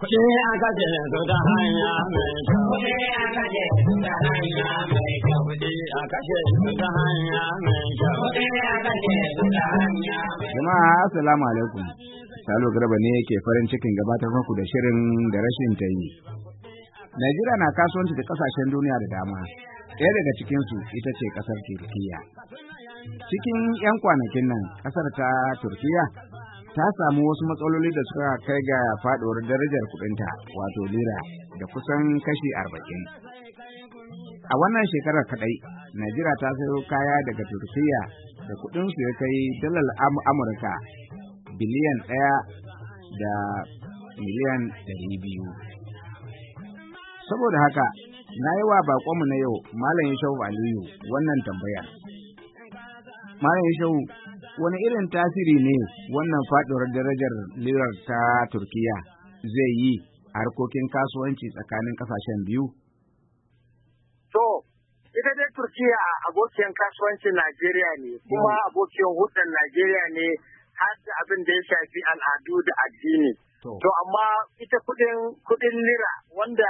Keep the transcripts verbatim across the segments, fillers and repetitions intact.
Kuɗi a kashe su ta hanya mai kyau. Kuɗi a kashe su ta hanya mai kyau. Kuɗi a kashe su ta hanya mai kyau. Kuɗi a kashe su ta hanya mai kyau. Jama'a assalamu alaikum. Salo Garba ne yake farin cikin gabatar muku da shirin da rashin ta yi. Najeriya na kasuwanci da kasashen duniya da dama. Ɗaya daga cikinsu ita ce ƙasar Turkiyya. Cikin 'yan kwanakin nan, ƙasar ta Turkiyya ta samu wasu matsaloli da suka kai ga faɗuwar darajar kuɗinta, wato lira, da kusan kashi arba'in. A wannan shekarar kaɗai, Najeriya ta sayo kaya daga Turkiyya da kuɗinsu ya kai dalar Amurka biliyan ɗaya da miliyan ɗari biyu. Saboda haka, na yi wa baƙonmu na yau, Malam Yashau Aliyu, wannan tambaya. Malam Yashau, wani irin tasiri ne wannan faɗuwar darajar lirar ta Turkiyya zai yi a harkokin kasuwanci tsakanin ƙasashen biyu? To, ita dai Turkiyya abokin kasuwancin Najeriya ne, kuma abokin hudun Najeriya ne har da abin da ya shafi al'adu da addini. To, amma ita kudin lira wanda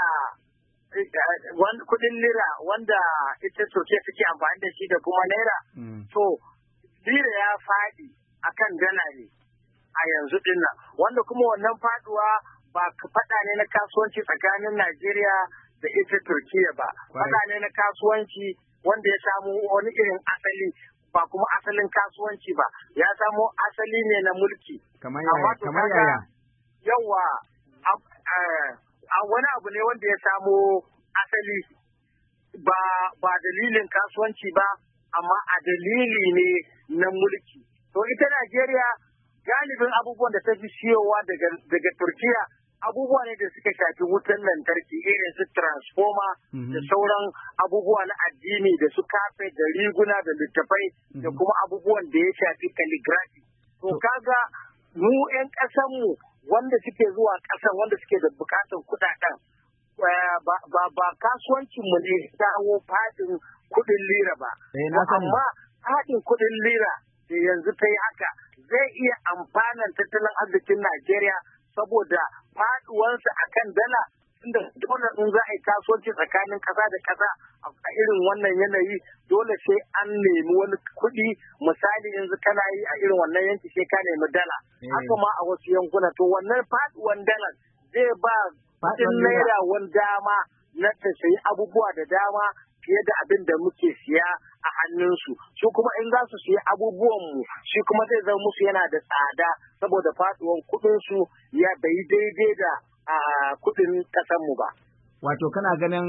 kudin lira wanda ita Turkiyya suke amfani da shi da kuma naira, to lira ya faɗi akan dala ne a yanzu din nan, wanda kuma wannan faduwa ba faɗa ne na kasuwanci tsakanin Najeriya da ita Turkiyya ba, faɗa ne na kasuwanci wanda ya samu wani irin asali, ba kuma asalin kasuwanci ba, ya samo asali ne na mulki. Kamar yaya? Yawa, a wani abu ne wanda ya samo asali ba ba dalilin kasuwanci ba, amma a dalili ne na mulki. To ita Najeriya galibin abubuwan da ta fi siyowa daga daga Turkiyya abubuwa ne da suka shafi wutan lantarki, irin su transformer da sauran abubuwa na addini da su kafe da riguna da littafai da kuma abubuwan da ya shafi calligraphy. To kaga mu 'yan ƙasanmu wanda suke zuwa ƙasan wanda suke da bukatar kuɗaɗen ba ba kasuwancin mu ne dawo fadin kuɗin lira ba. Amma fadin kuɗin lira da yanzu ta yi haka zai iya amfanan tattalin arzikin Najeriya saboda faduwarsa akan dala, inda dole in za a yi kasuwanci tsakanin ƙasa da ƙasa a irin wannan yanayi dole sai an nemi wani kuɗi. Misali yanzu kana yi a irin wannan yanki sai ka nemi dala, haka ma a wasu yankuna. To wannan faduwan dala zai ba kuɗin naira wani dama na ta sayi abubuwa da dama fiye da abin da muke siya a hannunsu. Su kuma in za su siya abubuwanmu shi kuma zai zama musu yana da tsada saboda faduwan kuɗinsu ya bai daidai da kuɗin ƙasanmu ba. Wato kana ganin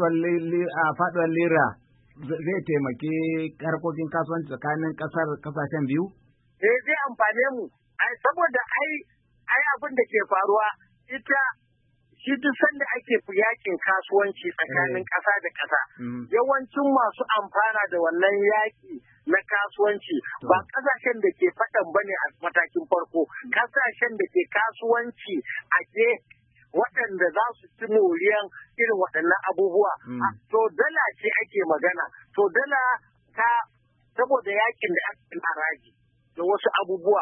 faduwar lira zai taimaki harkokin kasuwanci tsakanin ƙasar ƙasashen biyu? Eh, zai amfane mu. Saboda ai ai abin da ke faruwa ita shi duk sanda ake yakin kasuwanci tsakanin ƙasa da ƙasa, yawancin masu amfana da wannan yaki na kasuwanci ba ƙasashen da ke faɗan ba ne a matakin farko, ƙasashen da ke kasuwanci a ke waɗanda za su ci moriyan irin waɗannan abubuwa. To dala ce ake magana, to dala ta saboda yakin da ake haraji da wasu abubuwa,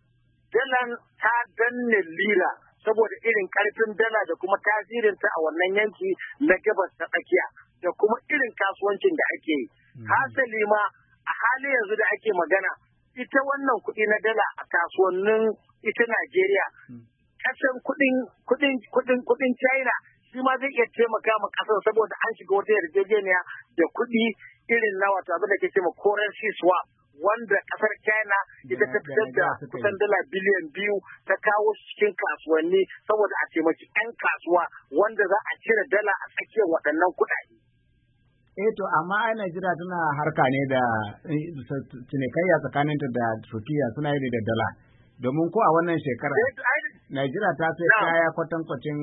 dalan ta danne lira saboda irin karfin dala da kuma tasirinta a wannan yanki na gabas ta tsakiya da kuma irin kasuwancin da ake yi. Hasali ma a halin yanzu da ake magana, ita wannan kuɗi na dala a kasuwannin ita Najeriya, kasan kuɗin kuɗin kuɗin kuɗin China shi ma zai iya taimaka ma ƙasar saboda an shiga wata yarjejeniya da kuɗi irin na wata abin da ke cewa currency swap, wanda kasar China ita ta fitar da kusan dala biliyan biyu ta kawo cikin kasuwanni saboda a taimaki 'yan kasuwa wanda za a cire dala a tsakiyar waɗannan kuɗaɗe. Eh to amma ai Najeriya tana harka ne da cinikayya tsakaninta da Turkiyya, suna yi da dala. Domin ko a wannan shekara Najeriya ta sai kaya kwatankwacin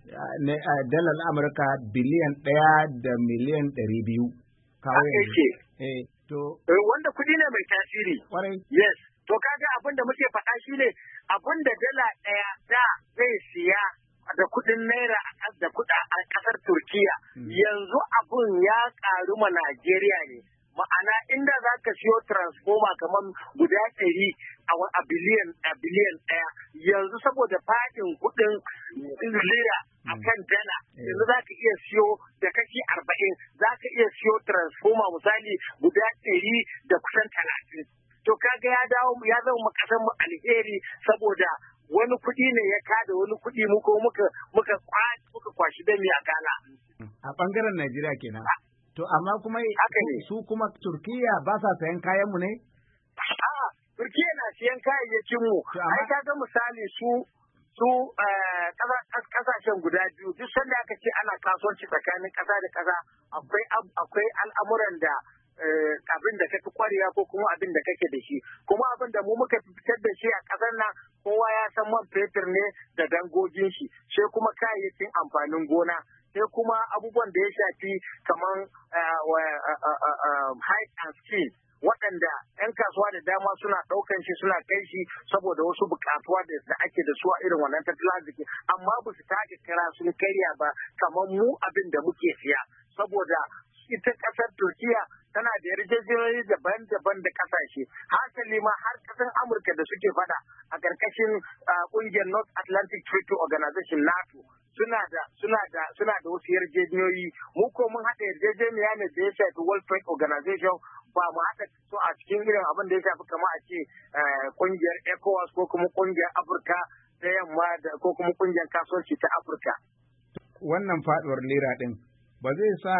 dalar Amurka biliyan ɗaya da miliyan ɗari biyu. Kawo Eh, to wanda kuɗi ne mai tasiri. Yes. To kaga abin da muke faɗa shi ne abin da dala ɗaya da zai siya da kuɗin naira da kuɗa a ƙasar Turkiyya. Yanzu abin ya ƙaru ma Najeriya ne. Ma'ana inda za ka siyo transformer kamar guda ɗari a biliyan a biliyan ɗaya yanzu saboda fadin kuɗin lira a kan dala yanzu za ka iya siyo da kashi arba'in za ka iya siyo transformer misali guda ɗari da kusan talatin to kaga ya dawo ya zama kasan mu alheri saboda wani kuɗi ne ya kada wani kuɗi muka muka muka muka kwashi da mi a gala a bangaren Najeriya kenan to amma kuma haka ne su kuma Turkiya ba sa sayan kayan mu ne a Turkiya na siyan kayayyakin mu ai kaga misali su su kasashen guda biyu duk sanda aka ce ana kasuwanci tsakanin kasa da kasa akwai akwai al'amuran da abin da kake kwarewa ko kuma abin da kake da shi kuma abin da mu muka fitar da shi a kasar nan kowa ya san man fetur ne da dangogin shi sai kuma kayayyakin amfanin gona sai kuma abubuwan da ya shafi kamar height and skin waɗanda 'yan kasuwa da dama suna ɗaukan shi suna kai shi saboda wasu buƙatuwa da ake da su a irin wannan tattalin arziki amma ba su taka kira sun karya ba kamar mu abin da muke siya saboda ita ƙasar Turkiya tana da yarjejeniyoyi daban-daban da ƙasashe hasali ma har ƙasar Amurka da suke fada a ƙarƙashin ƙungiyar North Atlantic Treaty Organization NATO suna da suna da suna da wasu yarjejeniyoyi mu ko mun haɗa yarjejeniya ne da ya shafi World Trade Organization ba mu haɗa so a cikin irin abin da ya shafi kamar a ce ƙungiyar ECOWAS ko kuma ƙungiyar Afirka ta yamma ko kuma ƙungiyar kasuwanci ta Afirka. Wannan faɗuwar lira ɗin ba zai sa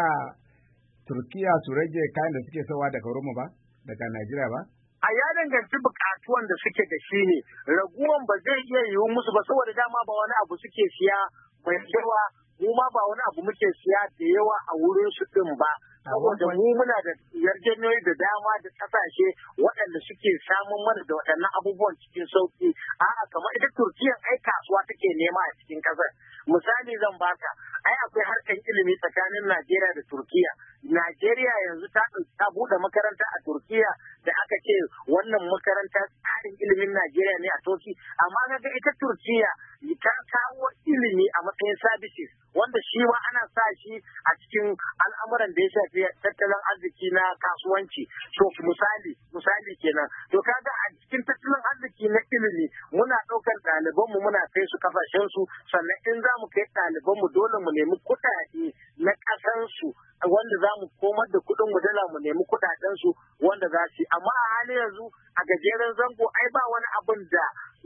Turkiya su rage kayan da suke sawa daga Roma ba daga Najeriya ba? A ya danganci buƙatuwan da suke da shi ne raguwan ba zai iya yiwu musu ba saboda dama ba wani abu suke siya mai yawa mu ma ba wani abu muke siya da yawa a wurin su ɗin ba. Saboda mu muna da yarjejeniyoyi da dama da kasashe waɗanda suke samun mana da waɗannan abubuwan cikin sauƙi. A'a kamar ita Turkiya ai kasuwa take nema a cikin ƙasar. Misali zan baka ai akwai harkar ilimi tsakanin Najeriya da Turkiya. Najeriya yanzu ta ta buɗe makaranta a Turkiya da aka ce wannan makaranta tsarin ilimin Najeriya ne a Turki amma kaga ita Turkiya ta kawo ilimi a matsayin services wanda shi ma ana sa shi a cikin al'amuran da ya shafi tattalin arziki na kasuwanci to misali misali kenan to kaga a cikin tattalin arziki na ilimi muna ɗaukar ɗalibanmu muna kai su kasashen su sannan in za mu kai ɗalibanmu dole mu nemi kuɗaɗe na ƙasansu wanda za mu komar da kuɗin mu dala mu nemi kuɗaɗen su wanda za su amma a halin yanzu a gajeren zango ai ba wani abin da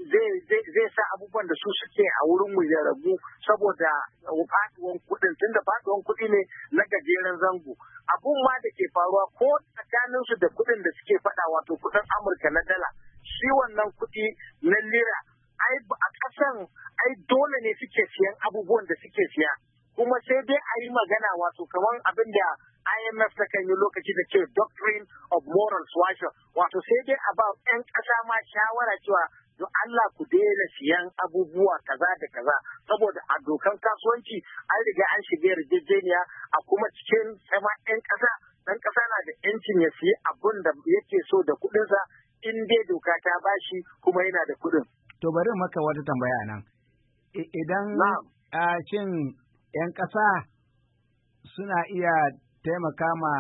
zai sa abubuwan da su suke a wurin mu ya ragu saboda faduwan kuɗin tunda faduwan kuɗi ne na gajeren zango abun ma da ke faruwa ko tsakanin su da kuɗin da suke faɗa wato kuɗin Amurka na dala shi wannan kuɗi na lira ai a ƙasan ai dole ne suke siyan abubuwan da suke siya kuma sai dai a yi magana wato kamar abin da I M F ta kan yi lokaci da ce doctrine of moral suasion wato sai dai a ba 'yan ƙasa ma shawara cewa don Allah ku daina siyan abubuwa kaza da kaza saboda a dokan kasuwanci an riga an shiga yarjejeniya a kuma cikin sama 'yan ƙasa ɗan ƙasa na da 'yancin ya siya abin da yake so da kuɗinsa in dai doka ta bashi kuma yana da kuɗin. To bari maka wata tambaya nan. Idan shin 'yan ƙasa suna iya taimaka ma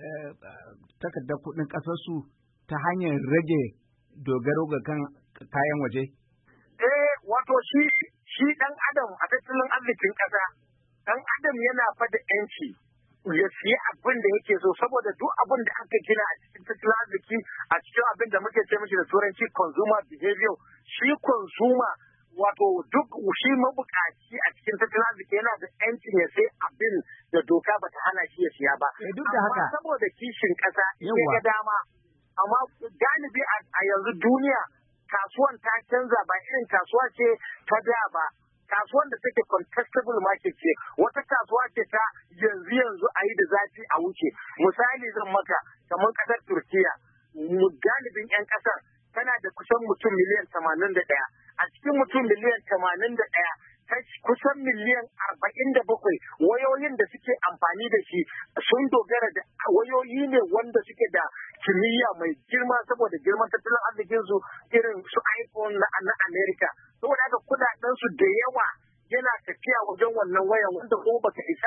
takardar kuɗin ƙasarsu ta hanyar rage dogaro ga kan kayan waje? Eh, wato shi shi ɗan adam a tattalin arzikin ƙasa, ɗan adam yana fada ‘yanci ya siya abin da yake so saboda duk abin da aka gina a cikin tattalin arziki a cikin abin da muke ce mishi da turanci consumer behavior shi consumer wato duk shi mabukaci a cikin tattalin arziki yana da ‘yancin ya sai abin da doka bata hana shi ya siya ba. Duk da haka. Amma saboda kishin ƙasa ya ga dama, amma galibi a yanzu duniya kasuwan ta canza ba irin kasuwa ce ta da ba. Kasuwan da take contestable market ce, wata kasuwa ce ta yanzu yanzu a yi da zafi a wuce. Misali zan maka kamar ƙasar Turkiya, galibin 'yan ƙasar tana da kusan mutum miliyan tamanin da ɗaya. A cikin mutum miliyan tamanin da ɗaya, kusan miliyan arba'in da bakwai wayoyin da suke amfani da shi sun dogara da wayoyi ne wanda suke da kimiyya mai girma saboda girman tattalin arzikinsu irin su iPhone na Amerika. Saboda haka kudaden su da yawa yana tafiya wajen wannan wayan wanda kuma baka isa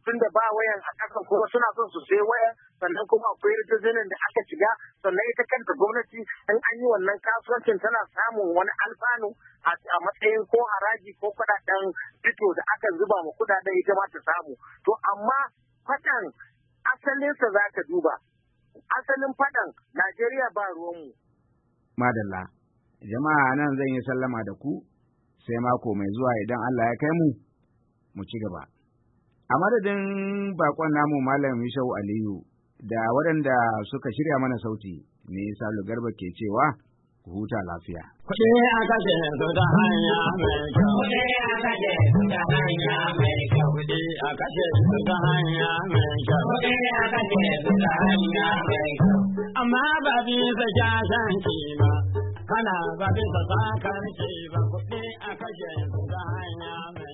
tun da ba wayan a ƙasan kuma suna son su sai waya sannan kuma akwai rijizinin da aka shiga sannan ita kanta gwamnati in an yi wannan kasuwancin tana samun wani alfanu a matsayin ko haraji ko kuɗaɗen fito da aka zuba ma kuɗaɗen ita ma ta samu to amma faɗan asalinsa za ka duba asalin faɗan Najeriya ba ruwanmu. Madalla, jama'a nan zan yi sallama da ku sai mako mai zuwa idan Allah ya kai mu mu ci gaba. A madadin bakon namu Malam Yushau Aliyu da waɗanda suka shirya mana sauti ne Salu Garba ke cewa ku huta lafiya. Kuɗi a kashe su ta hanya mai kyau. Kuɗi a kashe su ta hanya mai kyau. Kuɗi a kashe su ta hanya mai kyau. Kuɗi a kashe su ta hanya mai kyau. Amma ba bisa shashanci ba, kana ba bisa sakarci ba. Kuɗi a kashe su ta hanya mai kyau.